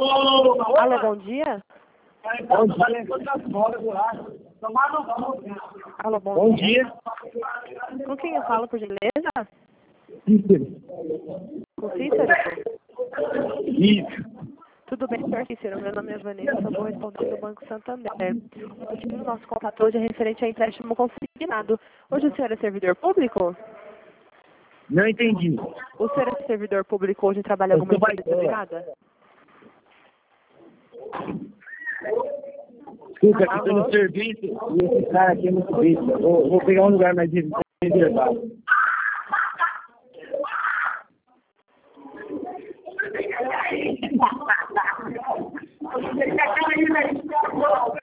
Alô, bom dia? Bom dia. Alô, Bom dia. Com quem eu falo, por gentileza? Cícero. Com Cícero? Isso. Tudo bem, senhor Cícero? Meu nome é Vanessa, eu vou responder do Banco Santander. O motivo do nosso contato hoje é referente a empréstimo consignado. Hoje o senhor é servidor público? Não entendi. O senhor é servidor público hoje e trabalha em alguma empresa privada? Desculpa, aqui tô no serviço e esse cara aqui é muito triste. Vou pegar um lugar mais reservado.